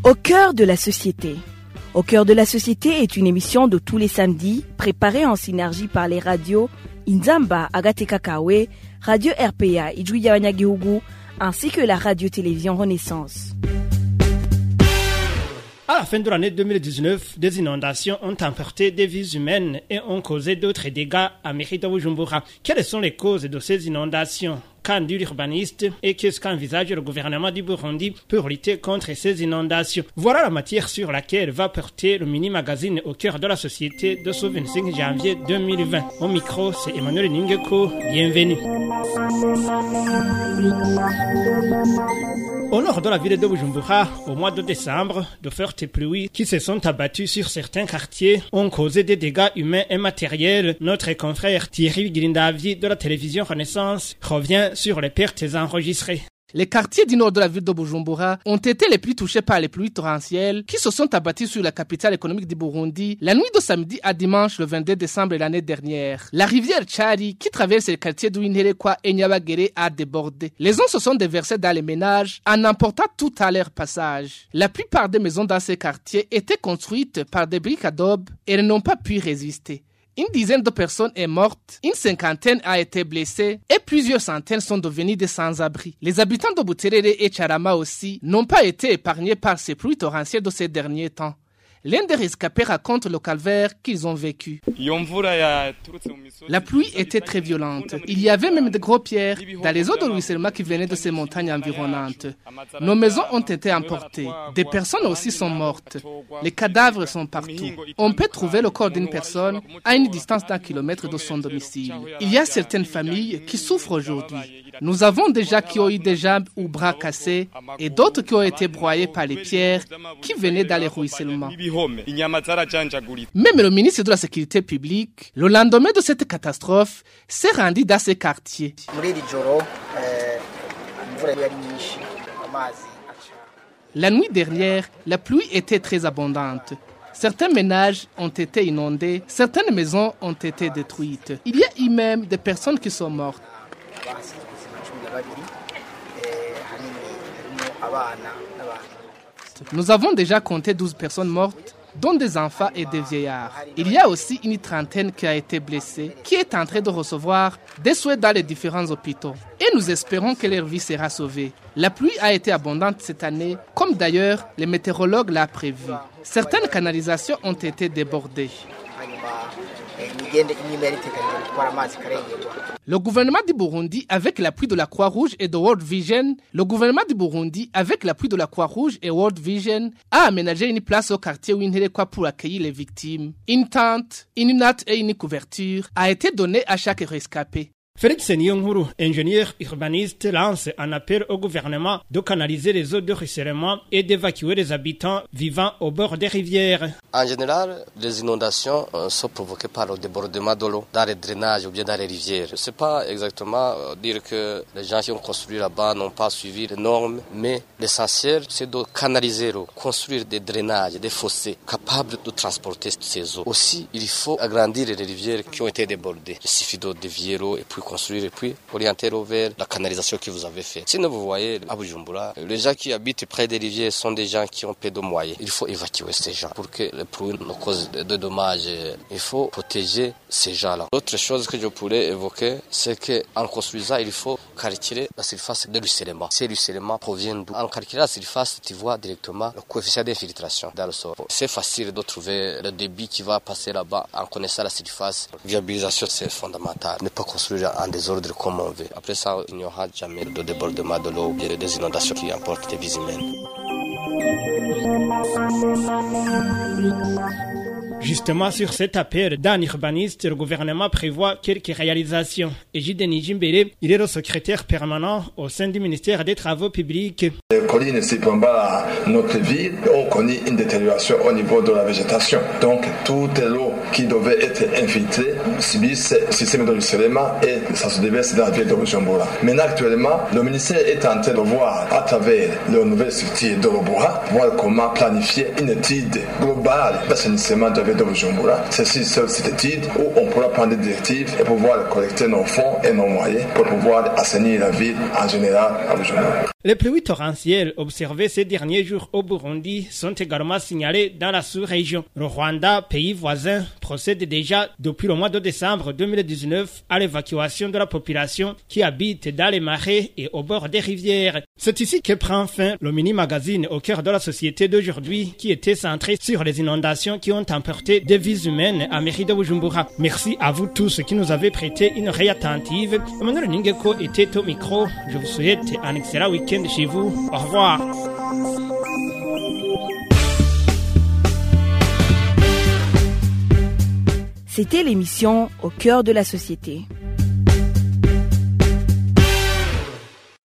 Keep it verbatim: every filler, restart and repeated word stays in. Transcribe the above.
Au cœur de la société. Au cœur de la société est une émission de tous les samedis, préparée en synergie par les radios Inzamba Agateka Kawe, Radio R P A Ijwi y'Abanyagihugu, ainsi que la radio-télévision Renaissance. À la fin de l'année deux mille dix-neuf, des inondations ont emporté des vies humaines et ont causé d'autres dégâts à mairie de Bujumbura. Quelles sont les causes de ces inondations? Qu'en dit l'urbaniste et qu'est-ce qu'envisage le gouvernement du Burundi pour lutter contre ces inondations? Voilà la matière sur laquelle va porter le mini-magazine au cœur de la société de ce vingt-cinq janvier deux mille vingt. Au micro, c'est Emmanuel Ningeko. Bienvenue. Au nord de la ville de Bujumbura, au mois de décembre, de fortes pluies qui se sont abattues sur certains quartiers ont causé des dégâts humains et matériels. Notre confrère Thierry Girindavi de la télévision Renaissance revient sur les pertes enregistrées. Les quartiers du nord de la ville de Bujumbura ont été les plus touchés par les pluies torrentielles qui se sont abattues sur la capitale économique du Burundi la nuit de samedi à dimanche le vingt-deux décembre l'année dernière. La rivière Tchari qui traverse les quartiers d'Ouinherekwa et Nyabagere a débordé. Les eaux se sont déversées dans les ménages en emportant tout à leur passage. La plupart des maisons dans ces quartiers étaient construites par des briques d'adobe et elles n'ont pas pu résister. Une dizaine de personnes est morte, une cinquantaine a été blessée et plusieurs centaines sont devenues des sans-abri. Les habitants de Buterere et Charama aussi n'ont pas été épargnés par ces pluies torrentielles de ces derniers temps. L'un des rescapés raconte le calvaire qu'ils ont vécu. La pluie était très violente. Il y avait même de gros pierres dans les eaux de ruissellement qui venaient de ces montagnes environnantes. Nos maisons ont été emportées. Des personnes aussi sont mortes. Les cadavres sont partout. On peut trouver le corps d'une personne à une distance d'un kilomètre de son domicile. Il y a certaines familles qui souffrent aujourd'hui. Nous avons déjà qui ont eu des jambes ou bras cassés et d'autres qui ont été broyés par les pierres qui venaient dans les ruissellements. Même le ministre de la Sécurité publique, le lendemain de cette catastrophe, s'est rendu dans ces quartiers. La nuit dernière, la pluie était très abondante. Certains ménages ont été inondés, certaines maisons ont été détruites. Il y a eu même des personnes qui sont mortes. Nous avons déjà compté douze personnes mortes, dont des enfants et des vieillards. Il y a aussi une trentaine qui a été blessée, qui est en train de recevoir des soins dans les différents hôpitaux. Et nous espérons que leur vie sera sauvée. La pluie a été abondante cette année, comme d'ailleurs les météorologues l'ont prévu. Certaines canalisations ont été débordées. Le gouvernement du Burundi, avec l'appui de la Croix-Rouge et de World Vision, le gouvernement du Burundi, avec l'appui de la Croix-Rouge et World Vision, a aménagé une place au quartier Ouinherekwa pour accueillir les victimes. Une tente, une natte et une couverture a été donnée à chaque rescapé. Félix Senionkuru, ingénieur urbaniste, lance un appel au gouvernement de canaliser les eaux de ruissellement et d'évacuer les habitants vivant au bord des rivières. En général, les inondations euh, sont provoquées par le débordement de l'eau dans les drainages ou bien dans les rivières. Je ne sais pas exactement euh, dire que les gens qui ont construit là-bas n'ont pas suivi les normes, mais l'essentiel, c'est de canaliser l'eau, construire des drainages, des fossés capables de transporter ces eaux. Aussi, il faut agrandir les rivières qui ont été débordées. Il suffit de dévier l'eau et puis construire et puis orienter l'eau vers la canalisation que vous avez faite. Sinon, vous voyez, à Bujumbura, les gens qui habitent près des rivières sont des gens qui ont peu de moyens. Il faut évacuer ces gens pour que les pluies ne causent de dommages. Il faut protéger ces gens-là. L'autre chose que je pourrais évoquer, c'est qu'en construisant, il faut calculer la surface de ruissellement. Ces ruissellements proviennent d'où? En calculant la surface, tu vois directement le coefficient d'infiltration dans le sol. C'est facile de trouver le débit qui va passer là-bas en connaissant la surface. La viabilisation, c'est fondamental. Ne pas construire en désordre comme on veut. Après ça, il n'y aura jamais de débordement de l'eau ou bien des inondations qui emportent des vies humaines. Justement, sur cet appel d'un urbaniste, le gouvernement prévoit quelques réalisations. Egide Nijimbere, il est le secrétaire permanent au sein du ministère des Travaux publics. Les collines circumvallent notre ville ont connu une détérioration au niveau de la végétation. Donc, toute l'eau qui devait être infiltrée subit ce système de ruissellement et ça se déverse dans la ville de Bujumbura. Maintenant, actuellement, le ministère est en train de voir à travers le nouvel structure de l'Obura, voir comment planifier une étude globale d'assainissement de ville de Bujumbura. Ceci, c'est cette étude où on pourra prendre des directives et pouvoir collecter nos fonds et nos moyens pour pouvoir assainir la ville en général à Bujumbura. Les pluies torrentielles observées ces derniers jours au Burundi sont également signalées dans la sous-région. Le Rwanda, pays voisin, procède déjà depuis le mois de décembre deux mille dix-neuf à l'évacuation de la population qui habite dans les marais et au bord des rivières. C'est ici que prend fin le mini-magazine au cœur de la société d'aujourd'hui qui était centré sur les inondations qui ont emporté des vies humaines à mairie de Bujumbura. Merci à vous tous qui nous avez prêté une oreille attentive. Emmanuel Ningeko était au micro. Je vous souhaite un excellent week-end chez vous. Au revoir. C'était l'émission Au cœur de la société.